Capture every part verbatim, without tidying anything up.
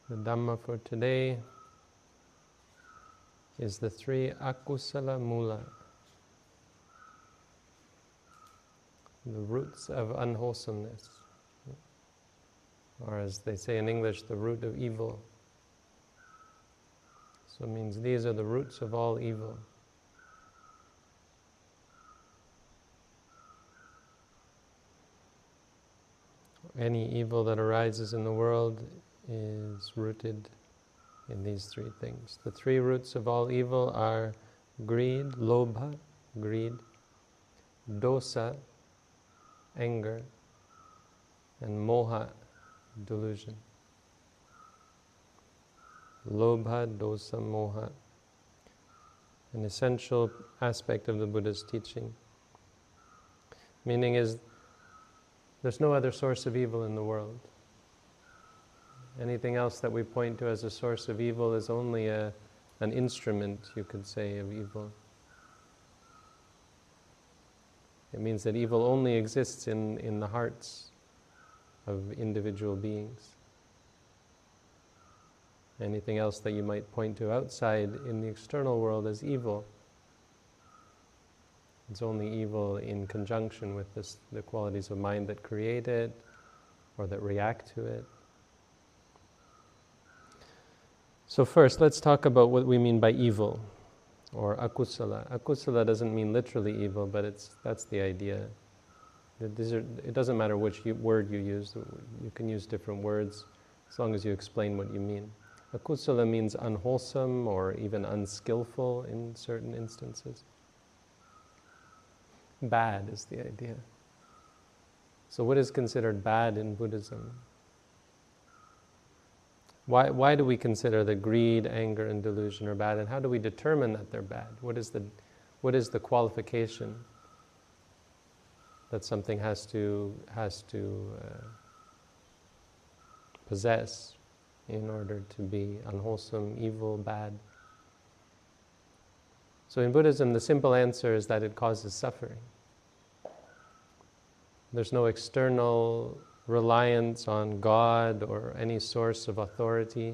The Dhamma for today is the three akusala mula, the roots of unwholesomeness, or as they say in English, the root of evil. So it means these are the roots of all evil. Any evil that arises in the world is rooted in these three things. The three roots of all evil are greed, lobha, greed, dosa, anger, and moha, delusion. Lobha, dosa, moha. An essential aspect of the Buddha's teaching. Meaning is, there's no other source of evil in the world. Anything else that we point to as a source of evil is only a, an instrument, you could say, of evil. It means that evil only exists in, in the hearts of individual beings. Anything else that you might point to outside in the external world as evil, it's only evil in conjunction with this, the qualities of mind that create it or that react to it. So first, let's talk about what we mean by evil, or akusala. Akusala doesn't mean literally evil, but it's that's the idea. These are, it doesn't matter which you, word you use. You can use different words as long as you explain what you mean. Akusala means unwholesome or even unskillful in certain instances. Bad is the idea. So what is considered bad in Buddhism? Why, why do we consider that greed, anger, and delusion are bad, and how do we determine that they're bad? What is the, what is the qualification that something has to, has to uh, possess in order to be unwholesome, evil, bad? So in Buddhism, the simple answer is that it causes suffering. There's no external reliance on God or any source of authority.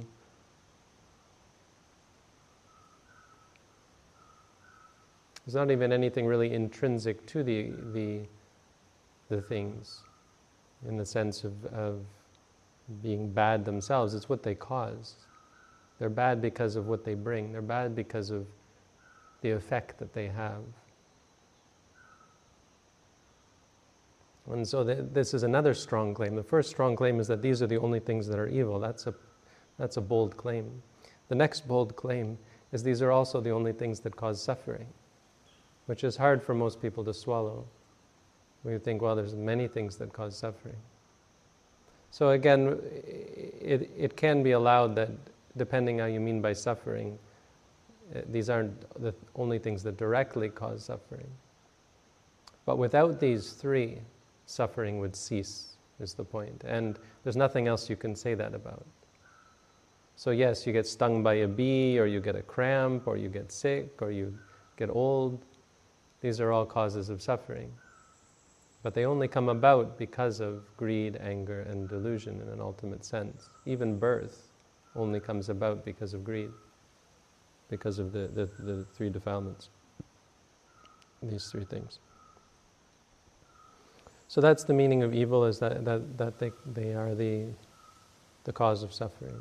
There's not even anything really intrinsic to the the, the things, in the sense of, of being bad themselves. It's what they cause. They're bad because of what they bring. They're bad because of the effect that they have. And so th- this is another strong claim. The first strong claim is that these are the only things that are evil. That's a, that's a bold claim. The next bold claim is these are also the only things that cause suffering, which is hard for most people to swallow. We think, well, there's many things that cause suffering. So again, it, it can be allowed that, depending how you mean by suffering, these aren't the only things that directly cause suffering. But without these three, suffering would cease, is the point. And there's nothing else you can say that about. So yes, you get stung by a bee, or you get a cramp, or you get sick, or you get old. These are all causes of suffering. But they only come about because of greed, anger, and delusion in an ultimate sense. Even birth only comes about because of greed, because of the, the, the three defilements, these three things. So that's the meaning of evil, is that, that, that they, they are the, the cause of suffering.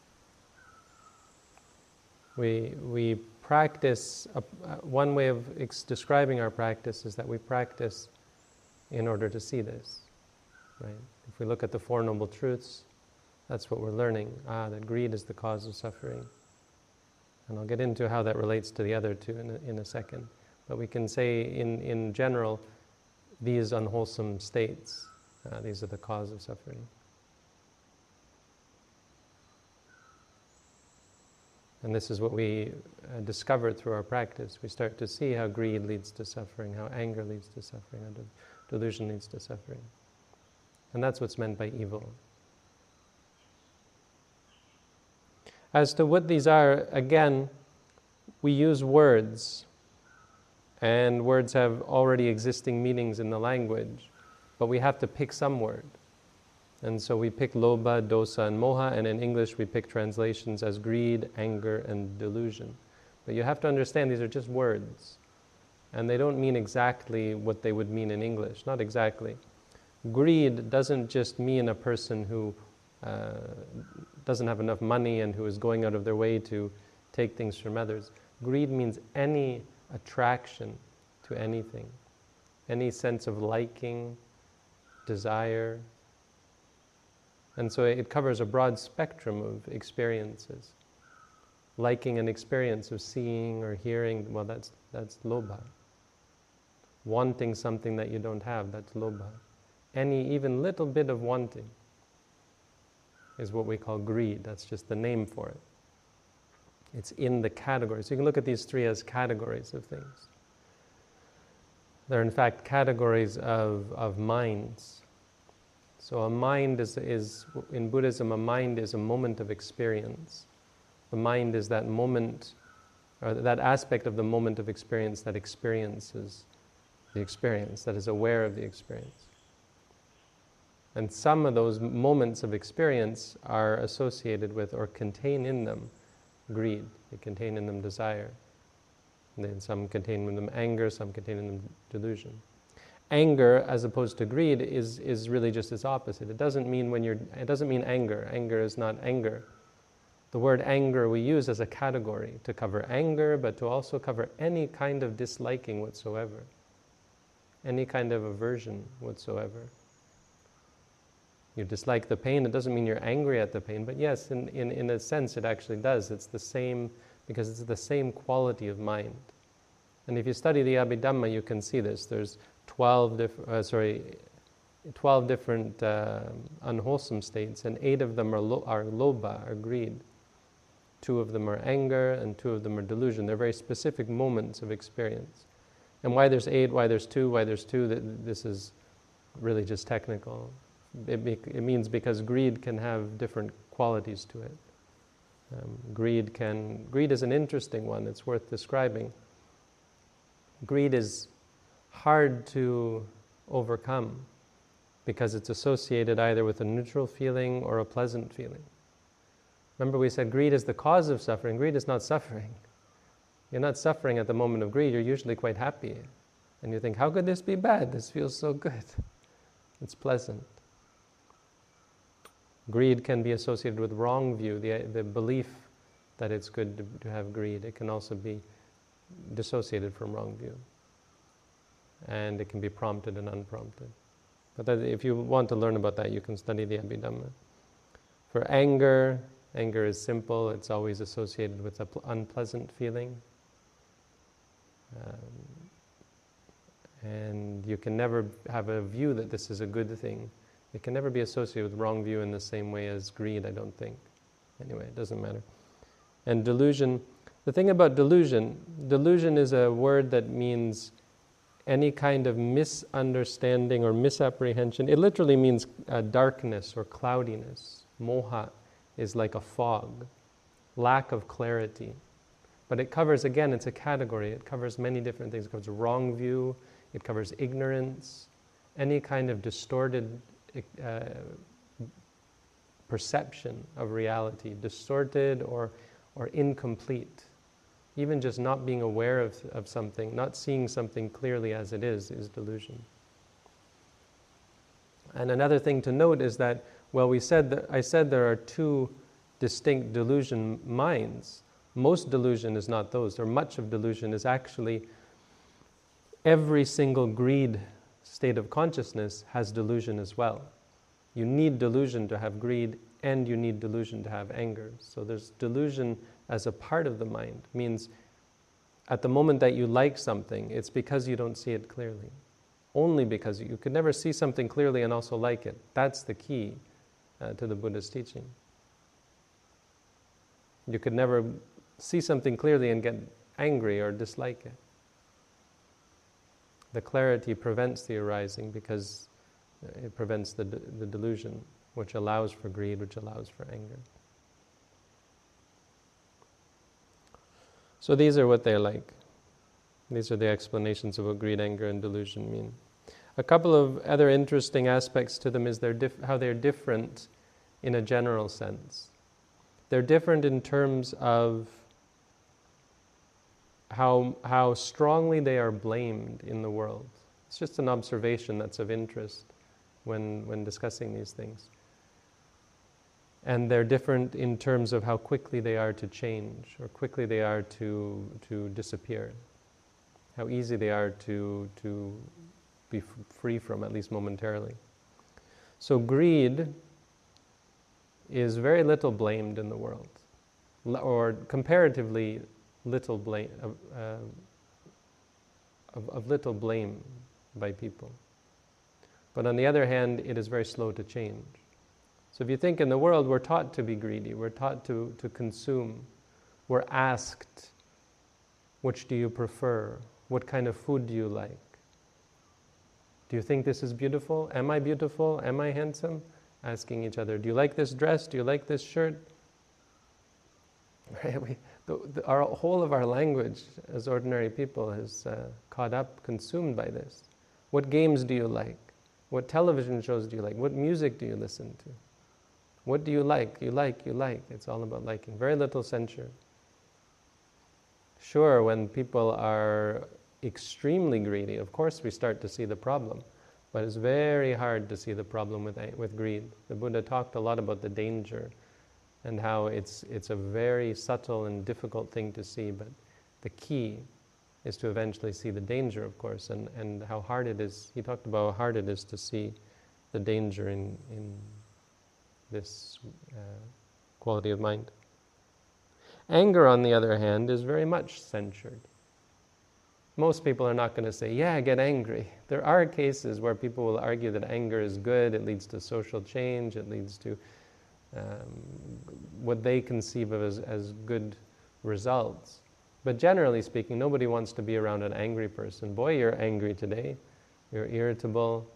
We, we practice, uh, one way of ex- describing our practice is that we practice in order to see this, right? If we look at the Four Noble Truths, that's what we're learning. Ah, that greed is the cause of suffering. And I'll get into how that relates to the other two in a, in a second. But we can say in, in general, these unwholesome states, uh, these are the cause of suffering. And this is what we uh, discover through our practice. We start to see how greed leads to suffering, how anger leads to suffering, how de- delusion leads to suffering. And that's what's meant by evil. As to what these are, again, we use words, and words have already existing meanings in the language, but we have to pick some word. And so we pick lobha, dosa, and moha, and in English we pick translations as greed, anger, and delusion. But you have to understand these are just words, and they don't mean exactly what they would mean in English, not exactly. Greed doesn't just mean a person who uh, doesn't have enough money and who is going out of their way to take things from others. Greed means any attraction to anything, any sense of liking, desire. And so it covers a broad spectrum of experiences. Liking an experience of seeing or hearing, well, that's that's lobha. Wanting something that you don't have, that's lobha. Any even little bit of wanting is what we call greed. That's just the name for it. It's in the category. So you can look at these three as categories of things. They're in fact categories of, of minds. So a mind is, is, in Buddhism, a mind is a moment of experience. The mind is that moment, or that aspect of the moment of experience that experiences the experience, that is aware of the experience. And some of those moments of experience are associated with or contain in them greed. They contain in them desire. And then some contain in them anger, some contain in them delusion. Anger, as opposed to greed, is, is really just its opposite. It doesn't mean when you're, it doesn't mean anger. Anger is not anger. The word anger we use as a category to cover anger, but to also cover any kind of disliking whatsoever, any kind of aversion whatsoever. You dislike the pain, it doesn't mean you're angry at the pain, but yes, in, in, in a sense it actually does. It's the same, because it's the same quality of mind. And if you study the Abhidhamma, you can see this. There's twelve, diff- uh, sorry, twelve different uh, unwholesome states, and eight of them are, lo- are lobha, or greed. Two of them are anger, and two of them are delusion. They're very specific moments of experience. And why there's eight, why there's two, why there's two, this is really just technical. It, be, it means because greed can have different qualities to it. Um, greed can, greed is an interesting one, it's worth describing. Greed is hard to overcome because it's associated either with a neutral feeling or a pleasant feeling. Remember we said greed is the cause of suffering. Greed is not suffering. You're not suffering at the moment of greed, you're usually quite happy. And you think, how could this be bad? This feels so good. It's pleasant. Greed can be associated with wrong view, the, the belief that it's good to, to have greed. It can also be dissociated from wrong view. And it can be prompted and unprompted. But that, if you want to learn about that, you can study the Abhidhamma. For anger, anger is simple. It's always associated with an unpleasant feeling. Um, and you can never have a view that this is a good thing. It can never be associated with wrong view in the same way as greed, I don't think. Anyway, it doesn't matter. And delusion, the thing about delusion, delusion is a word that means any kind of misunderstanding or misapprehension. It literally means uh, darkness or cloudiness. Moha is like a fog, lack of clarity. But it covers, again, it's a category. It covers many different things. It covers wrong view, it covers ignorance, any kind of distorted uh, perception of reality, distorted or, or incomplete. Even just not being aware of, of something, not seeing something clearly as it is, is delusion. And another thing to note is that, well, we said that, I said there are two distinct delusion minds. Most delusion is not those, or much of delusion is actually every single greed state of consciousness has delusion as well. You need delusion to have greed, and you need delusion to have anger. So there's delusion as a part of the mind. It means at the moment that you like something, it's because you don't see it clearly. Only because you could never see something clearly and also like it. That's the key uh, to the Buddha's teaching. You could never see something clearly and get angry or dislike it. The clarity prevents the arising because it prevents the, de- the delusion, which allows for greed, which allows for anger. So these are what they're like. These are the explanations of what greed, anger, and delusion mean. A couple of other interesting aspects to them is they're dif- how they're different in a general sense. They're different in terms of how, how strongly they are blamed in the world. It's just an observation that's of interest when, when discussing these things. And they're different in terms of how quickly they are to change, or quickly they are to, to disappear. How easy they are to, to be f- free from, at least momentarily. So greed is very little blamed in the world, L- or comparatively little blame, uh, uh, of, of little blame by people. But on the other hand, it is very slow to change. So if you think in the world, we're taught to be greedy, we're taught to, to consume, we're asked, which do you prefer? What kind of food do you like? Do you think this is beautiful? Am I beautiful? Am I handsome? Asking each other, do you like this dress? Do you like this shirt? Right? We, the, the, our whole of our language as ordinary people is uh, caught up, consumed by this. What games do you like? What television shows do you like? What music do you listen to? What do you like? You like, you like. It's all about liking. Very little censure. Sure, when people are extremely greedy, of course we start to see the problem. But it's very hard to see the problem with, with greed. The Buddha talked a lot about the danger and how it's, it's a very subtle and difficult thing to see, but the key is to eventually see the danger, of course, and, and how hard it is. He talked about how hard it is to see the danger in, in this uh, quality of mind. Anger, on the other hand, is very much censured. Most people are not going to say, yeah, get angry. There are cases where people will argue that anger is good, it leads to social change, it leads to um, what they conceive of as, as good results. But generally speaking, nobody wants to be around an angry person. Boy, you're angry today. You're irritable.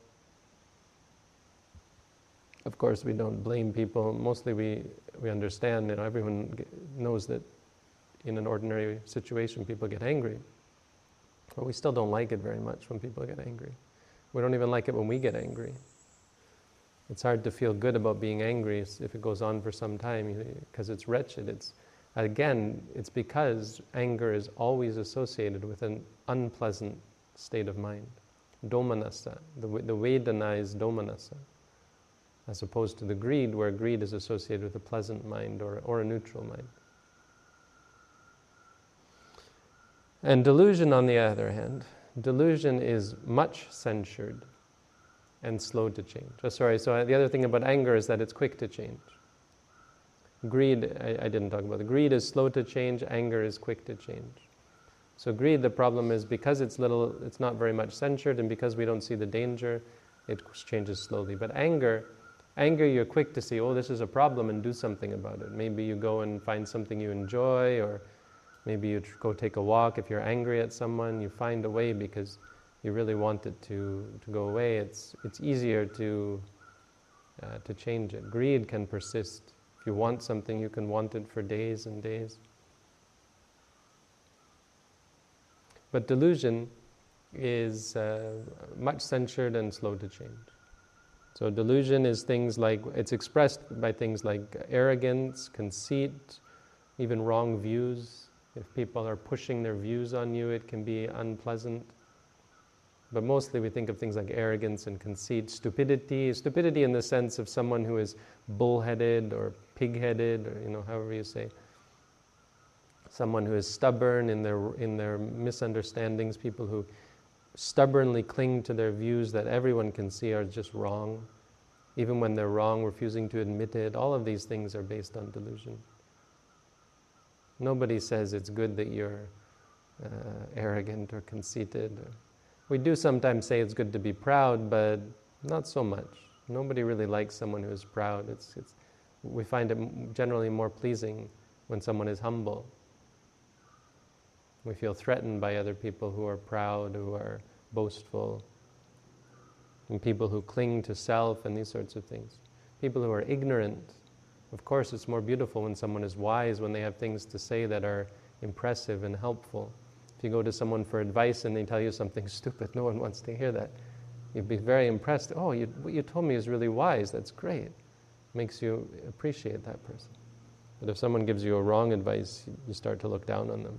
Of course, we don't blame people. Mostly we, we understand, you know, everyone knows that in an ordinary situation, people get angry. But we still don't like it very much when people get angry. We don't even like it when we get angry. It's hard to feel good about being angry if it goes on for some time, because it's wretched. It's, again, it's because anger is always associated with an unpleasant state of mind. Domanassa, the, the Vedana is domanassa, as opposed to the greed, where greed is associated with a pleasant mind or, or a neutral mind. And delusion, on the other hand, delusion is much censured and slow to change. Oh, sorry, so the other thing about anger is that it's quick to change. Greed, I, I didn't talk about it. Greed is slow to change, anger is quick to change. So greed, the problem is because it's little, it's not very much censured, and because we don't see the danger, it changes slowly. But anger, anger you're quick to see, oh, this is a problem, and do something about it. Maybe you go and find something you enjoy, or maybe you tr- go take a walk. If you're angry at someone, you find a way because you really want it to, to go away. It's, it's easier to, uh, to change it. Greed can persist. If you want something, you can want it for days and days. But delusion is uh, much censured and slow to change. So delusion is things like, it's expressed by things like arrogance, conceit, even wrong views. If people are pushing their views on you, it can be unpleasant. But mostly we think of things like arrogance and conceit, stupidity, stupidity in the sense of someone who is bullheaded or pig-headed, or, you know, however you say. Someone who is stubborn in their in their misunderstandings, people who stubbornly cling to their views that everyone can see are just wrong, even when they're wrong, refusing to admit it. All of these things are based on delusion. Nobody says it's good that you're uh, arrogant or conceited. Or, we do sometimes say it's good to be proud, but not so much. Nobody really likes someone who is proud. It's, it's, we find it generally more pleasing when someone is humble. We feel threatened by other people who are proud, who are boastful, and people who cling to self and these sorts of things. People who are ignorant. Of course, it's more beautiful when someone is wise, when they have things to say that are impressive and helpful. If you go to someone for advice and they tell you something stupid, no one wants to hear that. You'd be very impressed. Oh, you, what you told me is really wise. That's great. Makes you appreciate that person. But if someone gives you a wrong advice, you start to look down on them.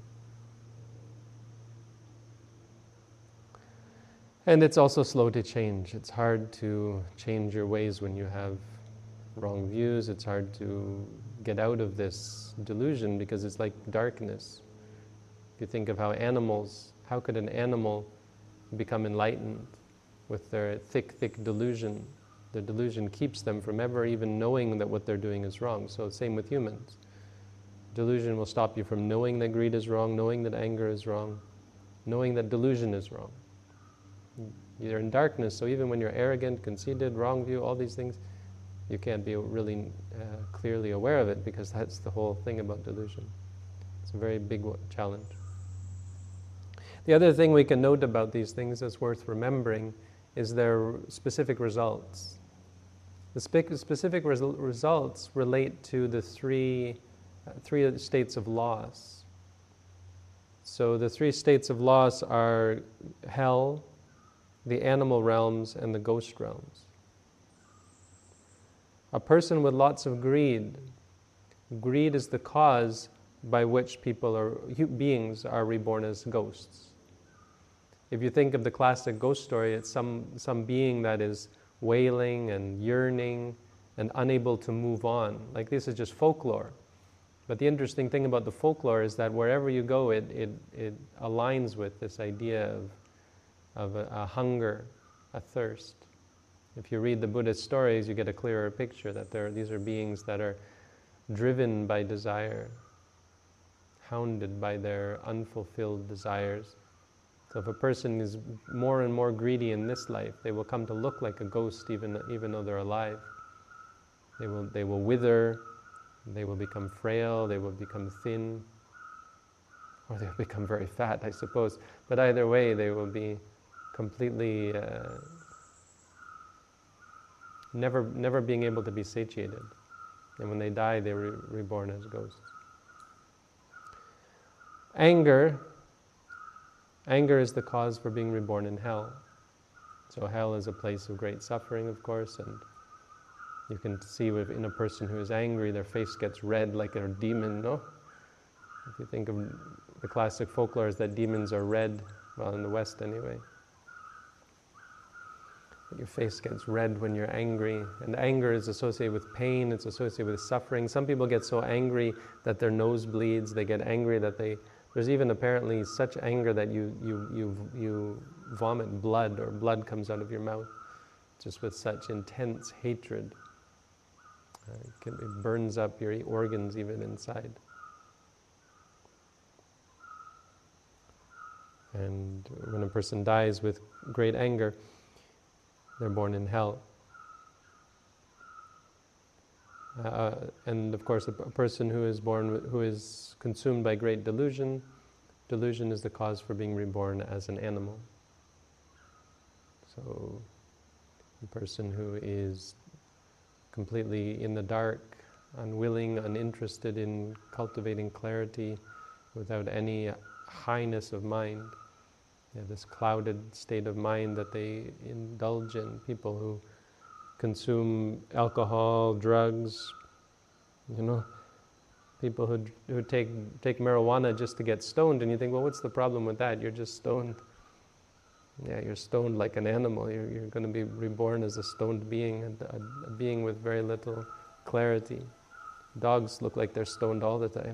And it's also slow to change. It's hard to change your ways when you have wrong views. It's hard to get out of this delusion because it's like darkness. If you think of how animals, how could an animal become enlightened with their thick, thick delusion? The delusion keeps them from ever even knowing that what they're doing is wrong. So same with humans. Delusion will stop you from knowing that greed is wrong, knowing that anger is wrong, knowing that delusion is wrong. You're in darkness, so even when you're arrogant, conceited, wrong view, all these things, you can't be really uh, clearly aware of it because that's the whole thing about delusion. It's a very big challenge. The other thing we can note about these things that's worth remembering is their specific results. The spe- specific res- results relate to the three, uh, three states of loss. So the three states of loss are hell, the animal realms, and the ghost realms. A person with lots of greed, greed is the cause by which people are, beings are reborn as ghosts. If you think of the classic ghost story, it's some, some being that is wailing and yearning and unable to move on. Like this is just folklore. But the interesting thing about the folklore is that wherever you go, it, it, it aligns with this idea of, of a, a hunger, a thirst. If you read the Buddhist stories, you get a clearer picture that there, these are beings that are driven by desire, hounded by their unfulfilled desires. So if a person is more and more greedy in this life, they will come to look like a ghost even, even though they're alive. They will, they will wither, they will become frail, they will become thin, or they'll become very fat, I suppose. But either way, they will be completely uh, never, never being able to be satiated. And when they die, they're re- reborn as ghosts. Anger. Anger is the cause for being reborn in hell. So hell is a place of great suffering, of course, and you can see in a person who is angry, their face gets red like a demon, no? If you think of the classic folklore is that demons are red, well, in the West anyway. Your face gets red when you're angry, and anger is associated with pain, it's associated with suffering. Some people get so angry that their nose bleeds, they get angry that they... There's even apparently such anger that you, you, you, you vomit blood, or blood comes out of your mouth, just with such intense hatred. Uh, it, can, it burns up your organs even inside. And when a person dies with great anger, they're born in hell. Uh, and of course, a, a person who is born, who is consumed by great delusion, delusion is the cause for being reborn as an animal. So, a person who is completely in the dark, unwilling, uninterested in cultivating clarity, without any highness of mind. They have this clouded state of mind that they indulge in. People who consume alcohol, drugs, you know, people who who take take marijuana just to get stoned, and you think, well, what's the problem with that? You're just stoned. Yeah, you're stoned like an animal. You're, you're going to be reborn as a stoned being, a, a, a being with very little clarity. Dogs look like they're stoned all the time,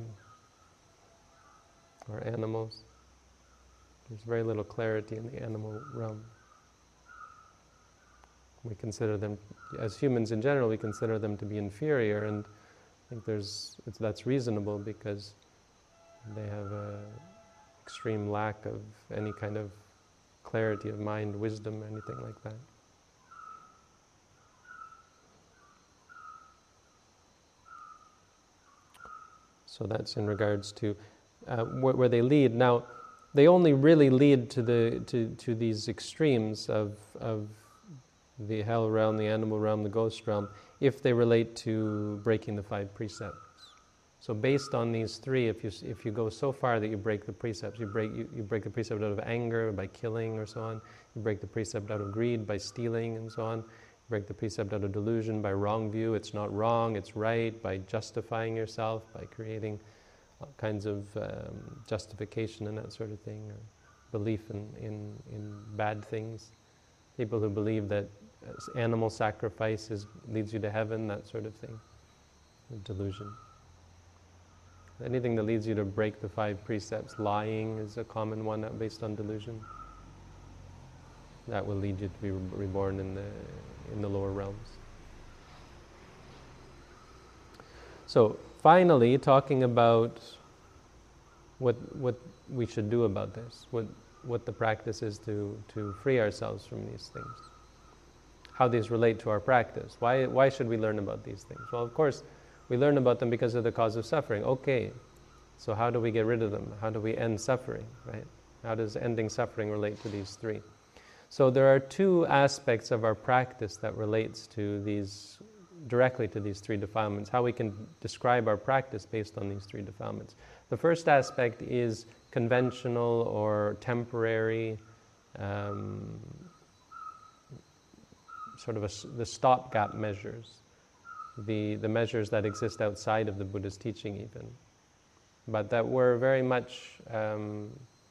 or animals. There's very little clarity in the animal realm. We consider them, as humans in general, we consider them to be inferior, and I think there's it's, that's reasonable because they have an extreme lack of any kind of clarity of mind, wisdom, anything like that. So that's in regards to uh, where, where they lead. Now, they only really lead to the to, to these extremes of of the hell realm, the animal realm, the ghost realm, if they relate to breaking the five precepts. So based on these three, if you if you go so far that you break the precepts, you break you, you break the precept out of anger by killing or so on, you break the precept out of greed by stealing and so on, you break the precept out of delusion by wrong view, it's not wrong, it's right, by justifying yourself, by creating all kinds of um, justification and that sort of thing, or belief in, in, in bad things. People who believe that animal sacrifice is, leads you to heaven, that sort of thing, delusion. Anything that leads you to break the five precepts, lying is a common one based on delusion. That will lead you to be reborn in the in the lower realms. So finally, talking about what what we should do about this, what what the practice is to to free ourselves from these things. How these relate to our practice. Why why should we learn about these things? Well, of course, we learn about them because of the cause of suffering. Okay, so how do we get rid of them? How do we end suffering, right? How does ending suffering relate to these three? So there are two aspects of our practice that relates to these, directly to these three defilements, how we can describe our practice based on these three defilements. The first aspect is conventional or temporary, um, sort of a, the stopgap measures. The, the measures that exist outside of the Buddha's teaching even, but that were very much um,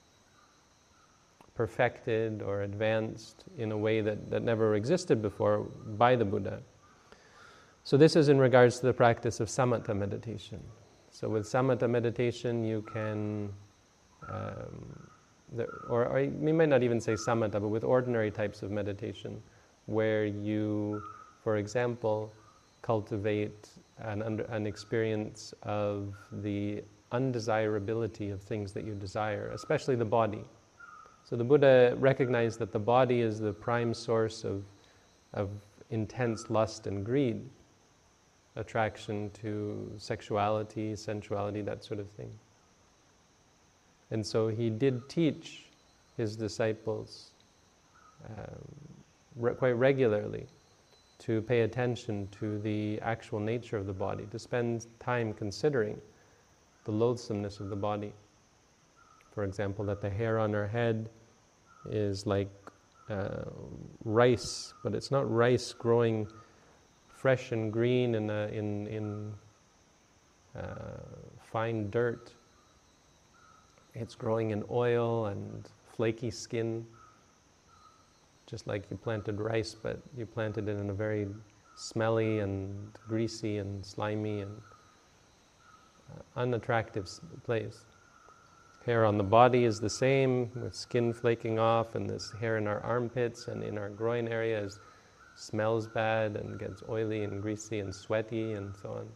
perfected or advanced in a way that, that never existed before by the Buddha. So this is in regards to the practice of samatha meditation. So with samatha meditation you can, um, the, or, or you might not even say samatha, but with ordinary types of meditation, where you, for example, cultivate an, under, an experience of the undesirability of things that you desire, especially the body. So the Buddha recognized that the body is the prime source of, of intense lust and greed, attraction to sexuality, sensuality, that sort of thing. And so he did teach his disciples um, re- quite regularly to pay attention to the actual nature of the body, to spend time considering the loathsomeness of the body. For example, that the hair on our head is like uh, rice, but it's not rice growing fresh and green in, a, in, in uh, fine dirt. It's growing in oil and flaky skin, just like you planted rice, but you planted it in a very smelly and greasy and slimy and uh, unattractive place. Hair on the body is the same, with skin flaking off, and this hair in our armpits and in our groin area is, smells bad and gets oily and greasy and sweaty and so on.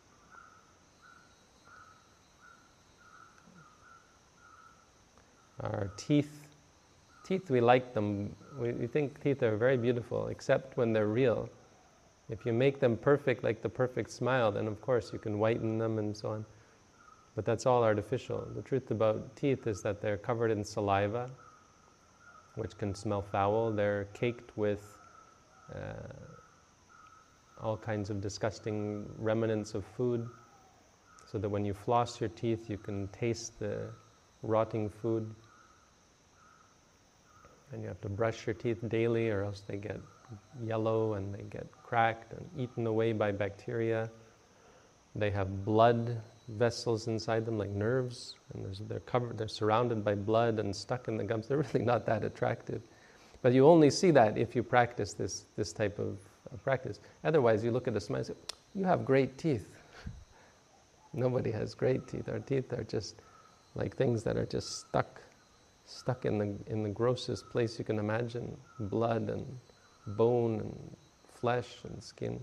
Our teeth, teeth we like them, we, we think teeth are very beautiful, except when they're real. If you make them perfect, like the perfect smile, then of course you can whiten them and so on. But that's all artificial. The truth about teeth is that they're covered in saliva, which can smell foul. They're caked with uh, all kinds of disgusting remnants of food, so that when you floss your teeth, you can taste the rotting food. And you have to brush your teeth daily, or else they get yellow and they get cracked and eaten away by bacteria. They have blood vessels inside them, like nerves, and there's, they're covered, they're surrounded by blood and stuck in the gums. They're really not that attractive. But you only see that if you practice this, this type of, of practice. Otherwise, you look at a smile and say, you have great teeth. Nobody has great teeth. Our teeth are just like things that are just stuck, stuck in the, in the grossest place you can imagine. Blood and bone and flesh and skin.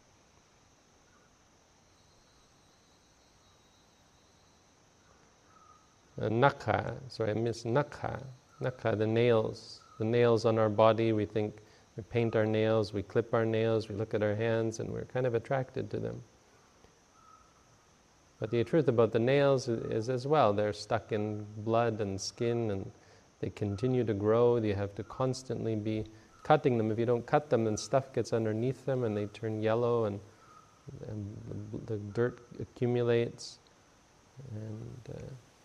Uh, nakha, sorry, I missed nakha. Nakha, the nails. The nails on our body, we think, we paint our nails, we clip our nails, we look at our hands, and we're kind of attracted to them. But the truth about the nails is, is as well, they're stuck in blood and skin, and they continue to grow. You have to constantly be cutting them. If you don't cut them, then stuff gets underneath them, and they turn yellow, and, and the, the dirt accumulates. And uh,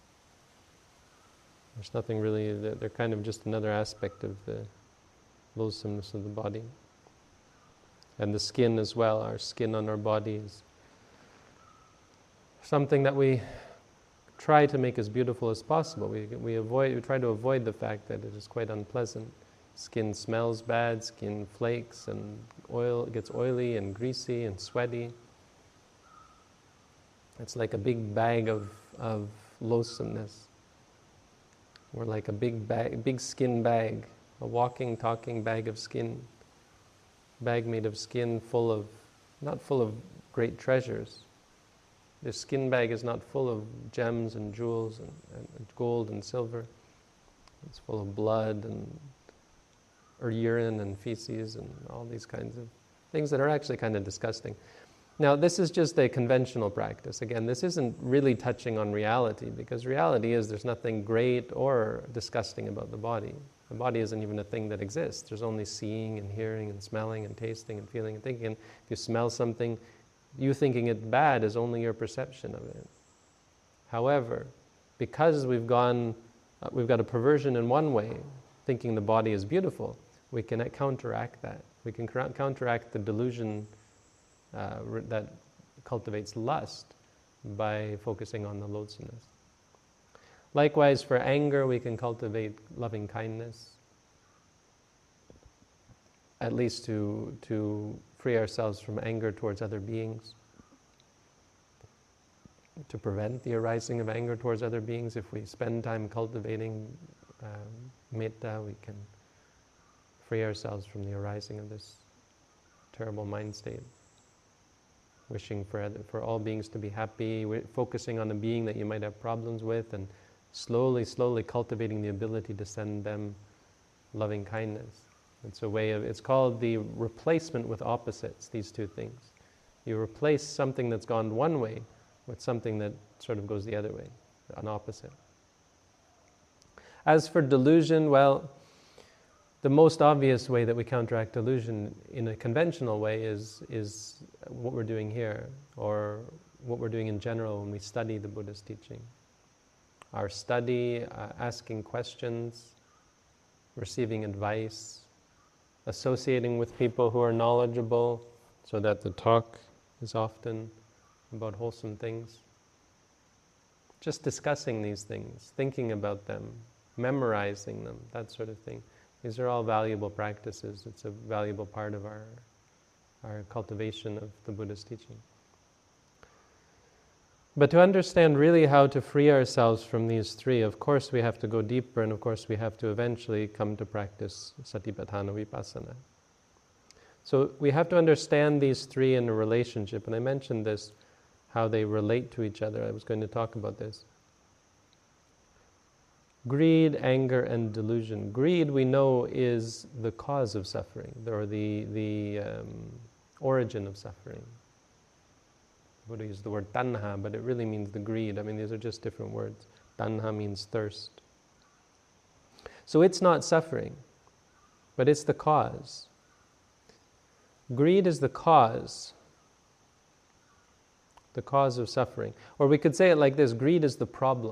there's nothing really, they're, they're kind of just another aspect of the loathsomeness of the body. And the skin as well, our skin on our bodies. Something that we try to make as beautiful as possible. We, we, avoid, we try to avoid the fact that it is quite unpleasant. Skin smells bad, skin flakes, and oil it gets oily and greasy and sweaty. It's like a big bag of, of loathsomeness. We're like a big bag, big skin bag, a walking, talking bag of skin. Bag made of skin full of, not full of great treasures. This skin bag is not full of gems and jewels and, and gold and silver. It's full of blood and or urine and feces and all these kinds of things that are actually kind of disgusting. Now, this is just a conventional practice. Again, this isn't really touching on reality, because reality is there's nothing great or disgusting about the body. The body isn't even a thing that exists. There's only seeing and hearing and smelling and tasting and feeling and thinking. And if you smell something, you thinking it bad is only your perception of it. However, because we've gone, uh, we've got a perversion in one way, thinking the body is beautiful, we can counteract that. We can counteract the delusion uh, that cultivates lust by focusing on the loathsomeness. Likewise, for anger, we can cultivate loving kindness, at least to, to free ourselves from anger towards other beings, to prevent the arising of anger towards other beings. If we spend time cultivating um, metta, we can free ourselves from the arising of this terrible mind state. Wishing for, other, for all beings to be happy, focusing on a being that you might have problems with, and slowly, slowly cultivating the ability to send them loving kindness. It's a way of, it's called the replacement with opposites, these two things. You replace something that's gone one way with something that sort of goes the other way, an opposite. As for delusion, well, the most obvious way that we counteract delusion in a conventional way is, is what we're doing here, or what we're doing in general when we study the Buddha's teaching. Our study, uh, asking questions, receiving advice, associating with people who are knowledgeable, so that the talk is often about wholesome things. Just discussing these things, thinking about them, memorizing them, that sort of thing. These are all valuable practices. It's a valuable part of our, our cultivation of the Buddha's teaching. But to understand really how to free ourselves from these three, of course we have to go deeper, and of course we have to eventually come to practice Satipatthana Vipassana. So we have to understand these three in a relationship, and I mentioned this, how they relate to each other. I was going to talk about this. Greed, anger, and delusion. Greed, we know, is the cause of suffering, or the, the um, origin of suffering. Buddha used the word tanha, but it really means the greed. I mean, these are just different words. Tanha means thirst. So it's not suffering, but it's the cause. Greed is the cause, the cause of suffering. Or we could say it like this: greed is the problem.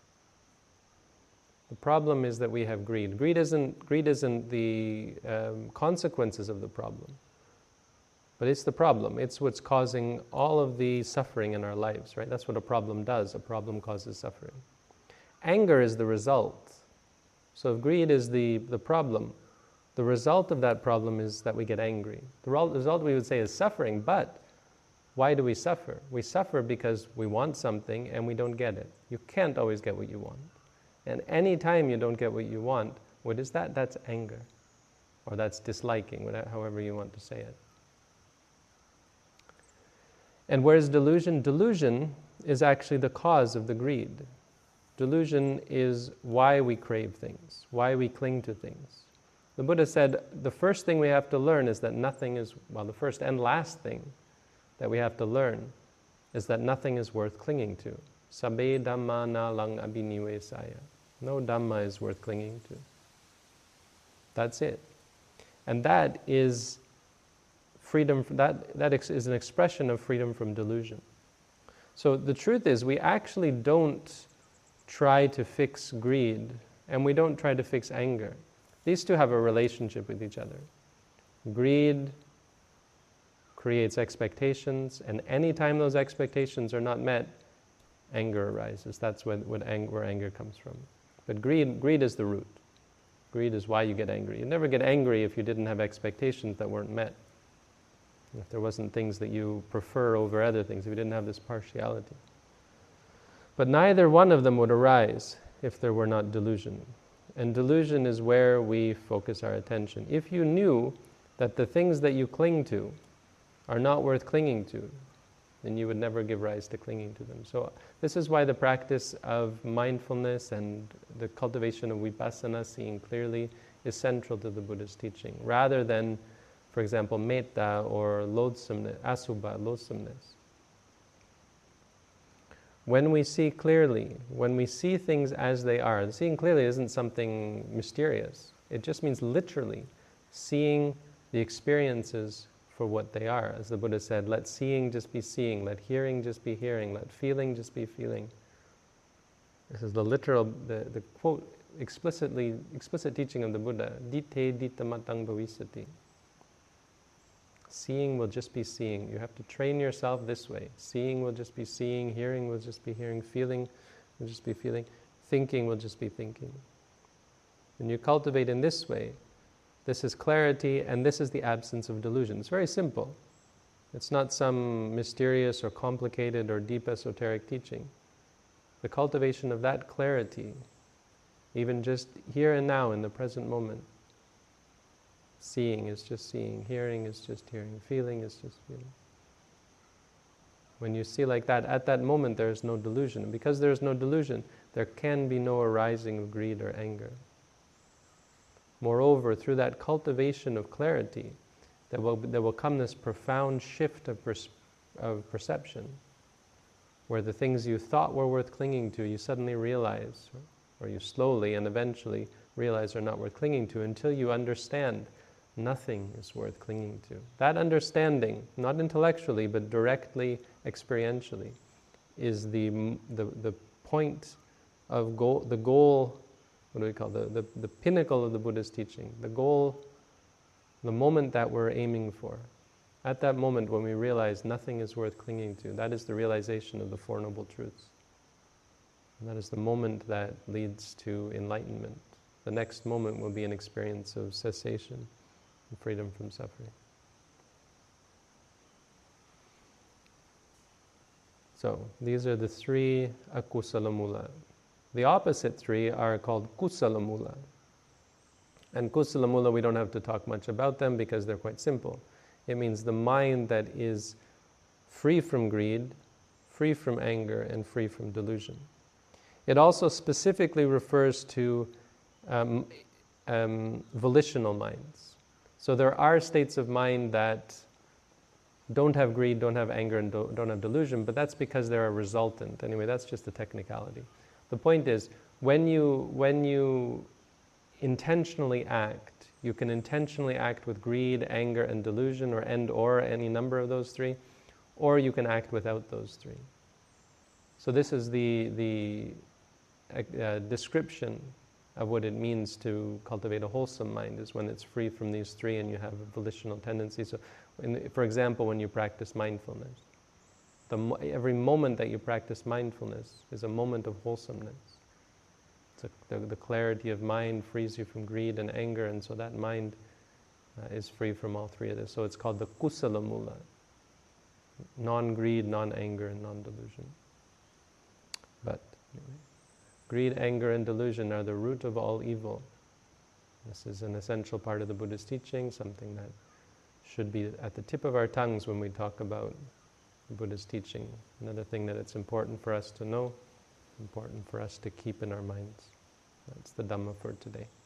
The problem is that we have greed. Greed isn't, greed isn't the um, consequences of the problem, but it's the problem. It's what's causing all of the suffering in our lives, right? That's what a problem does. A problem causes suffering. Anger is the result. So if greed is the, the problem, the result of that problem is that we get angry. The result, we would say, is suffering, but why do we suffer? We suffer because we want something and we don't get it. You can't always get what you want. And any time you don't get what you want, what is that? That's anger. Or that's disliking, whatever, however you want to say it. And where's delusion? Delusion is actually the cause of the greed. Delusion is why we crave things, why we cling to things. The Buddha said the first thing we have to learn is that nothing is, well, the first and last thing that we have to learn is that nothing is worth clinging to. Sabbe dhamma na lang abhinivesaya. No dhamma is worth clinging to. That's it. And that is freedom, that, that is an expression of freedom from delusion. So the truth is, we actually don't try to fix greed, and we don't try to fix anger. These two have a relationship with each other. Greed creates expectations, and anytime those expectations are not met, anger arises. That's when, when ang- where anger comes from. But greed, greed is the root. Greed is why you get angry. You never get angry if you didn't have expectations that weren't met. If there wasn't things that you prefer over other things, if you didn't have this partiality. But neither one of them would arise if there were not delusion. And delusion is where we focus our attention. If you knew that the things that you cling to are not worth clinging to, then you would never give rise to clinging to them. So this is why the practice of mindfulness and the cultivation of vipassana, seeing clearly, is central to the Buddha's teaching, rather than, for example, metta or loathsomeness, asubha, loathsomeness. When we see clearly, when we see things as they are, seeing clearly isn't something mysterious. It just means literally seeing the experiences for what they are. As the Buddha said, let seeing just be seeing, let hearing just be hearing, let feeling just be feeling. This is the literal, the, the quote, explicitly, explicit teaching of the Buddha, ditte ditta matang bhavisati. Seeing will just be seeing. You have to train yourself this way. Seeing will just be seeing, hearing will just be hearing, feeling will just be feeling, thinking will just be thinking. When you cultivate in this way, this is clarity, and this is the absence of delusion. It's very simple. It's not some mysterious or complicated or deep esoteric teaching. The cultivation of that clarity, even just here and now in the present moment. Seeing is just seeing, hearing is just hearing, feeling is just feeling. When you see like that, at that moment there is no delusion. And because there is no delusion, there can be no arising of greed or anger. Moreover, through that cultivation of clarity, there will, there will come this profound shift of, pers- of perception, where the things you thought were worth clinging to, you suddenly realize, or you slowly and eventually realize are not worth clinging to, until you understand nothing is worth clinging to. That understanding, not intellectually, but directly, experientially, is the, the, the point of goal, the goal, what do we call the, the, the pinnacle of the Buddha's teaching, the goal, the moment that we're aiming for. At that moment when we realize nothing is worth clinging to, that is the realization of the Four Noble Truths. And that is the moment that leads to enlightenment. The next moment will be an experience of cessation and freedom from suffering. So, these are the three akusala mula. The opposite three are called kusala mula. And kusala mula, we don't have to talk much about them because they're quite simple. It means the mind that is free from greed, free from anger, and free from delusion. It also specifically refers to um, um, volitional minds. So there are states of mind that don't have greed, don't have anger, and don't, don't have delusion, but that's because they're a resultant. Anyway, that's just a technicality. The point is, when you, when you intentionally act, you can intentionally act with greed, anger, and delusion, or and or any number of those three, or you can act without those three. So this is the, the uh, description of what it means to cultivate a wholesome mind, is when it's free from these three and you have a volitional tendency. So, in, for example, when you practice mindfulness, the, every moment that you practice mindfulness is a moment of wholesomeness. It's a, the, the clarity of mind frees you from greed and anger, and so that mind uh, is free from all three of this. So it's called the kusala mula, non-greed, non-anger, and non-delusion. But anyway, greed, anger, and delusion are the root of all evil. This is an essential part of the Buddha's teaching, something that should be at the tip of our tongues when we talk about the Buddha's teaching. Another thing that it's important for us to know, important for us to keep in our minds. That's the Dhamma for today.